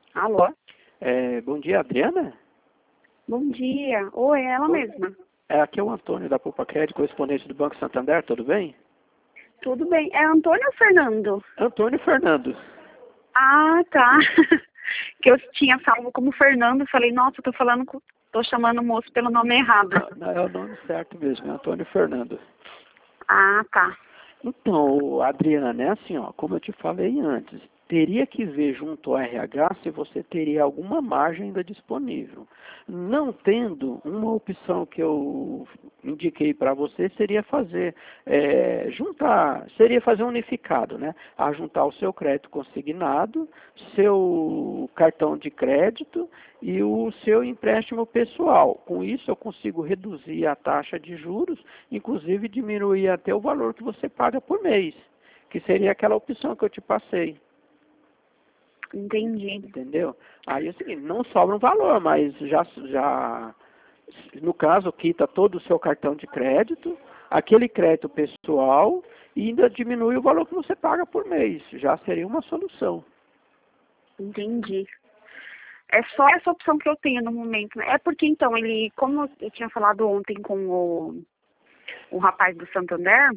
Alô? Bom dia, Adriana? Bom dia. Oi, é ela mesma. Aqui é o Antônio da Poupa Crédito, correspondente do Banco Santander, tudo bem? Tudo bem. É Antônio ou Fernando? Antônio Fernando. Ah, tá. Que eu tinha salvo como Fernando. Falei, nossa, tô chamando o moço pelo nome errado. Não, é o nome certo mesmo, é Antônio Fernando. Ah, tá. Então, Adriana, né, assim, ó, como eu te falei antes, teria que ver junto ao RH se você teria alguma margem ainda disponível. Não tendo, uma opção que eu indiquei para você seria fazer, seria fazer um unificado, né? A juntar o seu crédito consignado, seu cartão de crédito e o seu empréstimo pessoal. Com isso eu consigo reduzir a taxa de juros, inclusive diminuir até o valor que você paga por mês, que seria aquela opção que eu te passei. Entendi. Entendeu? Aí é o seguinte, não sobra um valor, mas já no caso, quita todo o seu cartão de crédito, aquele crédito pessoal e ainda diminui o valor que você paga por mês. Já seria uma solução. Entendi. É só essa opção que eu tenho no momento, né? É porque, então, como eu tinha falado ontem com o rapaz do Santander,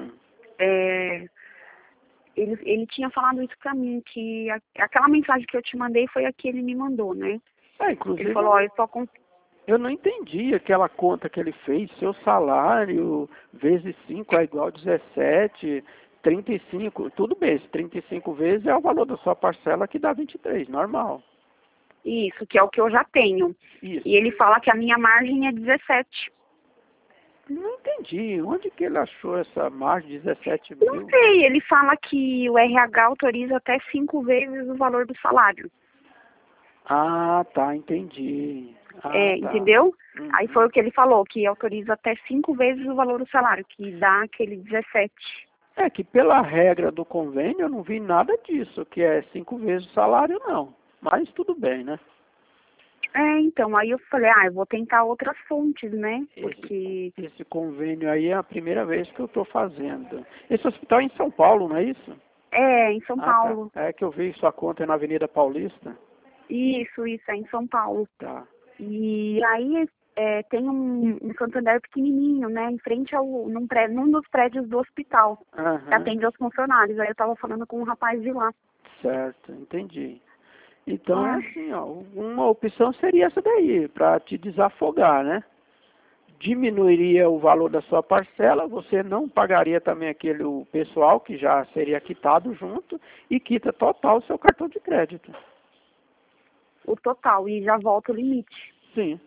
ele tinha falado isso pra mim, que aquela mensagem que eu te mandei foi a que ele me mandou, né? Inclusive, Ele falou, ó, eu só eu não entendi aquela conta que ele fez, seu salário vezes 5 é igual a 17, 35, tudo bem, 35 vezes é o valor da sua parcela que dá 23, normal. Isso, que é o que eu já tenho. Isso. E ele fala que a minha margem é 17. Não entendi, onde que ele achou essa margem de 17 mil? Não sei, ele fala que o RH autoriza até 5 vezes o valor do salário. Ah, tá, entendi. Ah, tá. Entendeu? Uhum. Aí foi o que ele falou, que autoriza até 5 vezes o valor do salário, que dá aquele 17. É que pela regra do convênio eu não vi nada disso, que é 5 vezes o salário não. Mas tudo bem, né? Então, aí eu falei, eu vou tentar outras fontes, né? Porque... Esse convênio aí é a primeira vez que eu estou fazendo. Esse hospital é em São Paulo, não é isso? Em São Paulo. Tá. É que eu vi sua conta na Avenida Paulista. Isso, é em São Paulo. Tá. E aí tem um Santander pequenininho, né? Em frente num dos prédios do hospital. Que atende aos funcionários. Aí eu tava falando com um rapaz de lá. Certo, entendi. Então é assim, ó, uma opção seria essa daí, para te desafogar, né? Diminuiria o valor da sua parcela, você não pagaria também o pessoal que já seria quitado junto e quita total o seu cartão de crédito. O total, e já volta o limite. Sim.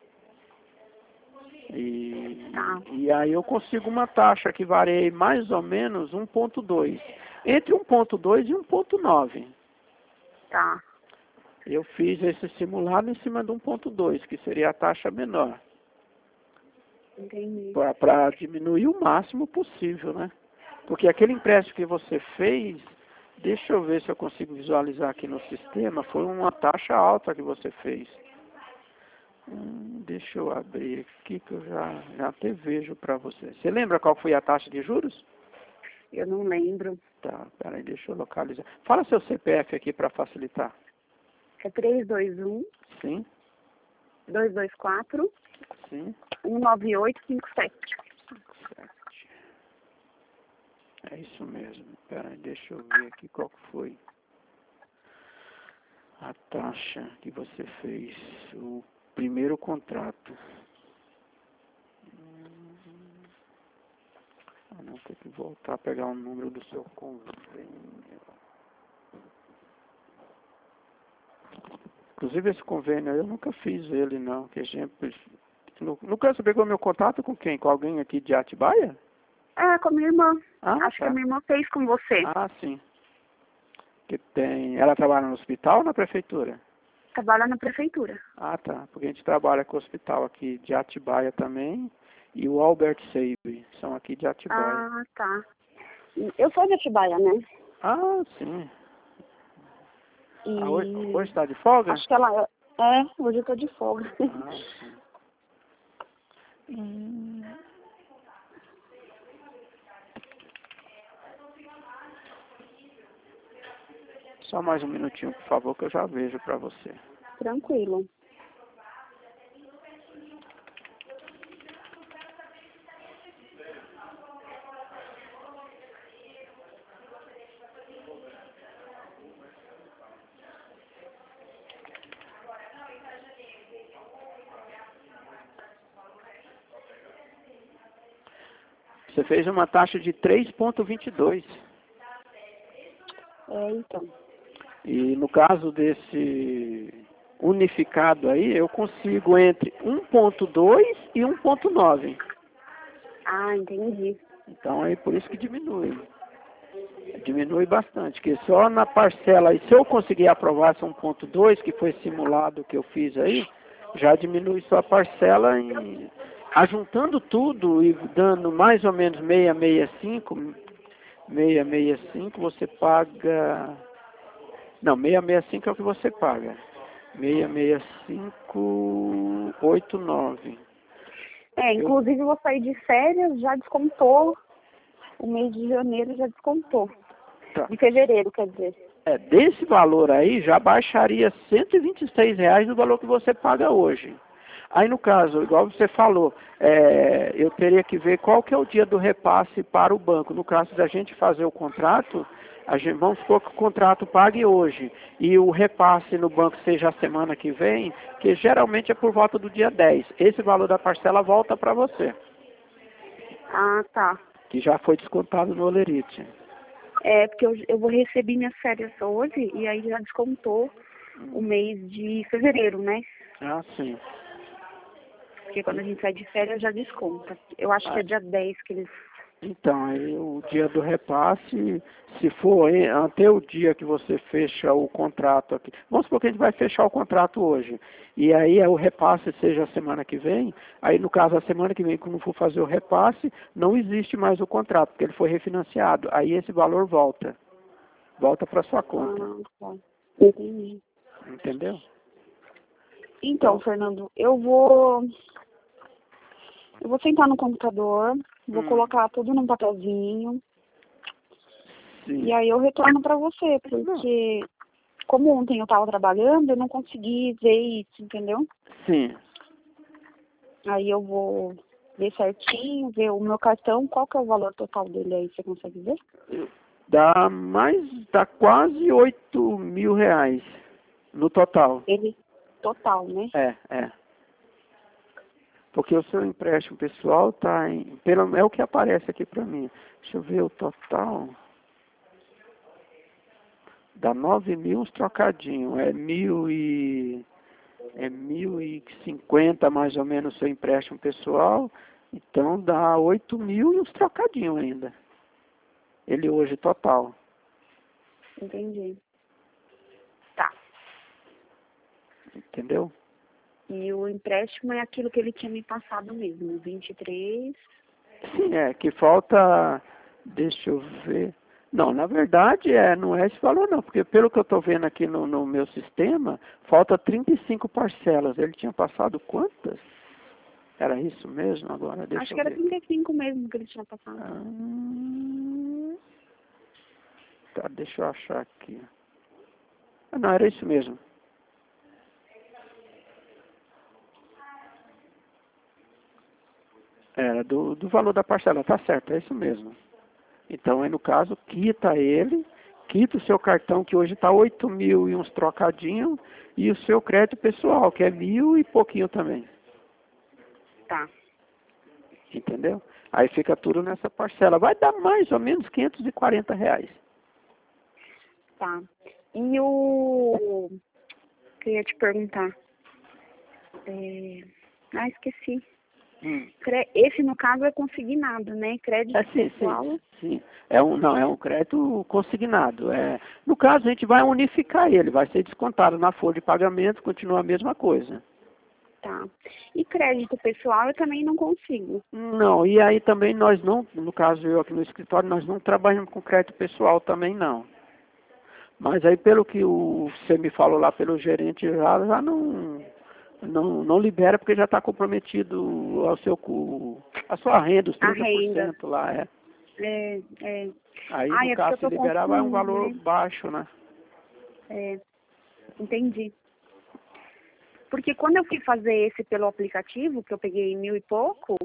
E aí eu consigo uma taxa que varia mais ou menos 1,2. Entre 1,2 e 1,9. Tá. Eu fiz esse simulado em cima de 1,2, que seria a taxa menor. Entendi. Para diminuir o máximo possível, né? Porque aquele empréstimo que você fez, deixa eu ver se eu consigo visualizar aqui no sistema, foi uma taxa alta que você fez. Deixa eu abrir aqui que eu já até vejo para você. Você lembra qual foi a taxa de juros? Eu não lembro. Tá, peraí, deixa eu localizar. Fala seu CPF aqui para facilitar. É 321. Sim. 224. Sim. 19857. É isso mesmo. Peraí, deixa eu ver aqui qual foi a taxa que você fez. O primeiro contrato. Não, tem que voltar a pegar o número do seu convênio. Inclusive esse convênio aí eu nunca fiz ele não. Que exemplo. Nunca você pegou meu contato com quem? Com alguém aqui de Atibaia? Com a minha irmã. Acho Tá. que a minha irmã fez com você. Sim. Que tem. Ela trabalha no hospital ou na prefeitura? Trabalha na prefeitura. Tá. Porque a gente trabalha com o hospital aqui de Atibaia também. E o Albert Seib. São aqui de Atibaia. Tá. Eu sou de Atibaia, né? Sim. E... hoje está de folga? Acho que ela hoje eu tô de folga. Sim. Só mais um minutinho, por favor, que eu já vejo para você. Tranquilo. Você fez uma taxa de 3,22. Então. E no caso desse unificado aí, eu consigo entre 1,2 e 1,9. Ah, entendi. Então aí por isso que diminui. Diminui bastante, que só na parcela, e se eu conseguir aprovar essa 1,2, que foi simulado que eu fiz aí, já diminui sua parcela em... Ajuntando tudo e dando mais ou menos 665, você paga... Não, 665 é o que você paga. 665,89. Inclusive eu vou sair de férias, já descontou. O mês de janeiro já descontou. Tá. De fevereiro, quer dizer. Desse valor aí, já baixaria R$ 126 no valor que você paga hoje. Aí, no caso, igual você falou, eu teria que ver qual que é o dia do repasse para o banco. No caso da gente fazer o contrato, vamos supor que o contrato pague hoje e o repasse no banco seja a semana que vem, que geralmente é por volta do dia 10. Esse valor da parcela volta para você. Ah, tá. Que já foi descontado no Olerite. Porque eu vou receber minhas férias hoje e aí já descontou o mês de fevereiro, né? Ah, sim. Porque quando a gente sai de férias já desconta. Eu acho que é dia 10 que eles... Então, aí o dia do repasse, se for até o dia que você fecha o contrato aqui. Vamos supor que a gente vai fechar o contrato hoje. E aí o repasse seja a semana que vem. Aí, no caso, a semana que vem, quando for fazer o repasse, não existe mais o contrato, porque ele foi refinanciado. Aí esse valor volta. Volta para sua conta. Ah, tá. Entendi. Entendeu? Então, Fernando, eu vou sentar no computador, vou colocar tudo num papelzinho. Sim. E aí eu retorno para você, porque como ontem eu estava trabalhando, eu não consegui ver isso, entendeu? Sim. Aí eu vou ver certinho, ver o meu cartão, qual que é o valor total dele aí, você consegue ver? Dá quase R$ 8.000 no total. Ele total, né? É. Porque o seu empréstimo pessoal está em... é o que aparece aqui para mim. Deixa eu ver o total. Dá 9.000 uns trocadinhos. É 1.050 mais ou menos o seu empréstimo pessoal. Então dá 8.000 e uns trocadinhos ainda. Ele hoje total. Entendi. Tá. Entendeu? E o empréstimo é aquilo que ele tinha me passado mesmo, 23. Sim, que falta... Deixa eu ver... Não, na verdade, não é esse valor não, porque pelo que eu estou vendo aqui no meu sistema, falta 35 parcelas. Ele tinha passado quantas? Era isso mesmo agora? Deixa Acho eu que era ver. 35 mesmo que ele tinha passado. Tá, deixa eu achar aqui. Não, era isso mesmo. Era do valor da parcela, tá certo, é isso mesmo. Então, aí no caso, quita o seu cartão, que hoje está 8.000 e uns trocadinhos, e o seu crédito pessoal, que é 1.000 e pouquinho também. Tá. Entendeu? Aí fica tudo nessa parcela. Vai dar mais ou menos R$ 540. Tá. E o... Queria te perguntar. Esqueci. Esse, no caso, é consignado, né? Crédito pessoal. Sim. Não, é um crédito consignado. No caso, a gente vai unificar ele, vai ser descontado na folha de pagamento, continua a mesma coisa. Tá. E crédito pessoal eu também não consigo. Não, e aí também nós não, no caso eu aqui no escritório, nós não trabalhamos com crédito pessoal também não. Mas aí pelo que você me falou lá pelo gerente, já não libera porque já está comprometido a sua renda, os 30% A renda. lá. Aí no É caso porque se eu tô liberar vai um valor confusa, né? baixo, né? É, entendi. Porque quando eu fui fazer esse pelo aplicativo, que eu peguei 1.000 e pouco,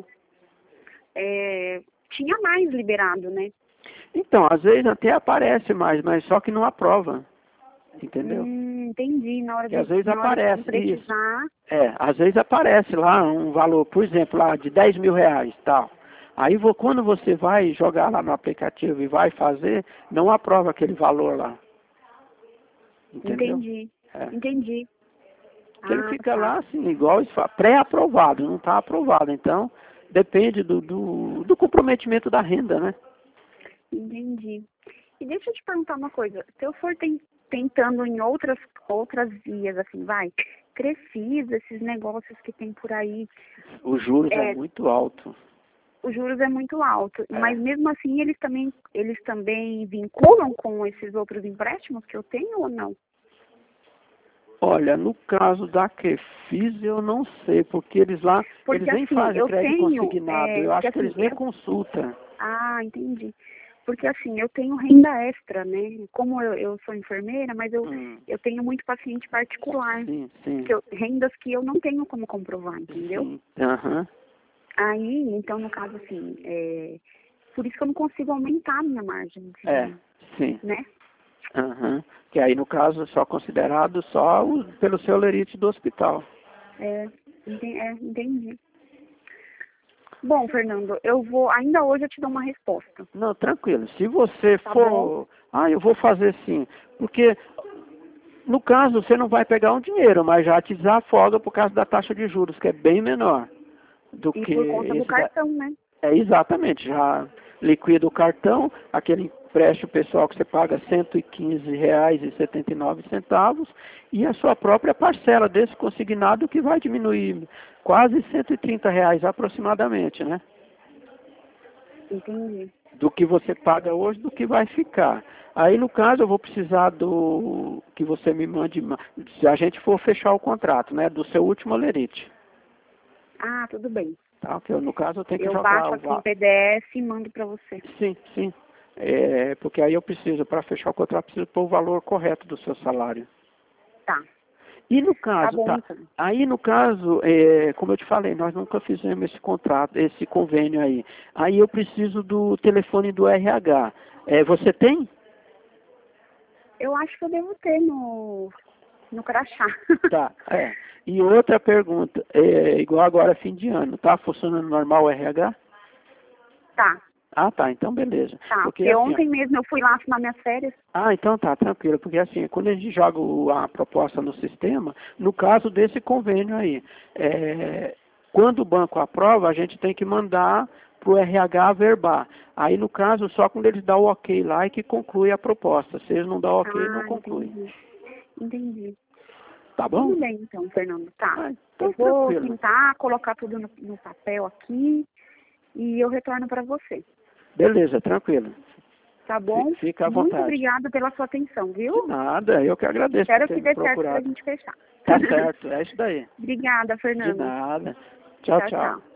tinha mais liberado, né? Então, às vezes até aparece mais, mas só que não aprova. Entendeu? Entendi. Na hora Que de, às vezes na hora de aparece isso. concretizar. Às vezes aparece lá um valor, por exemplo, lá de 10 mil reais, tal. Aí quando você vai jogar lá no aplicativo e vai fazer, não aprova aquele valor lá. Entendeu? Entendi. Entendi. Que ele fica Tá. lá assim, igual isso, pré-aprovado, não está aprovado. Então, depende do comprometimento da renda, né? Entendi. E deixa eu te perguntar uma coisa. Se eu for tentando em outras vias, assim, Crefisa, esses negócios que tem por aí. Os juros é muito alto. Os juros é muito alto. Mas mesmo assim, eles também vinculam com esses outros empréstimos que eu tenho ou não? Olha, no caso da Crefisa, eu não sei, porque eles lá, eles nem assim, fazem crédito consignado. Eu acho que assim, eles nem consultam. Ah, entendi. Porque assim, eu tenho renda extra, né? Como eu sou enfermeira, mas eu tenho muito paciente particular. Sim, sim. Rendas que eu não tenho como comprovar, entendeu? Sim. Aí, então, no caso, assim, por isso que eu não consigo aumentar a minha margem. Sim. Né? Que aí, no caso, é só considerado só pelo seu lerite do hospital. Entendi. Bom, Fernando, ainda hoje eu te dou uma resposta. Não, tranquilo. Se você Tá for... eu vou fazer sim. Porque, no caso, você não vai pegar um dinheiro, mas já te desafoga por causa da taxa de juros, que é bem menor do que por conta do cartão, né? Exatamente. Já liquida o cartão, aquele empréstimo pessoal que você paga R$ 115,79 e a sua própria parcela desse consignado que vai diminuir quase R$ 130 aproximadamente, né? Entendi. Do que você paga hoje, do que vai ficar. Aí, no caso, eu vou precisar que você me mande, se a gente for fechar o contrato, né, do seu último lerite. Ah, tudo bem. Tá, que no caso eu tenho que eu jogar baixo aqui em PDF e mando para você. Sim. Porque aí eu preciso, para fechar o contrato, preciso pôr o valor correto do seu salário. Tá. E no caso, Tá bom, então. Aí no caso, como eu te falei, nós nunca fizemos esse contrato, esse convênio aí. Aí eu preciso do telefone do RH. Você tem? Eu acho que eu devo ter no crachá. Tá, E outra pergunta, igual agora fim de ano, tá funcionando normal o RH? Tá. Ah, tá, então beleza. Tá, porque ontem mesmo eu fui lá assinar minhas férias. Ah, então tá, tranquilo, porque assim, quando a gente joga a proposta no sistema, no caso desse convênio aí, quando o banco aprova, a gente tem que mandar para o RH averbar. Aí, no caso, só quando eles dão o ok lá é que conclui a proposta. Se eles não dão o ok, não conclui. Entendi. Tá bom? Tudo bem, então, Fernando. Tá. Então, eu vou tranquilo. tentar colocar tudo no papel aqui e eu retorno para você. Beleza, tranquilo. Tá bom? Fica à vontade. Muito obrigada pela sua atenção, viu? De nada, eu que agradeço. Espero por ter que dê me certo pra procurado. gente fechar. Tá certo, é isso daí. Obrigada, Fernando. De nada. Tchau.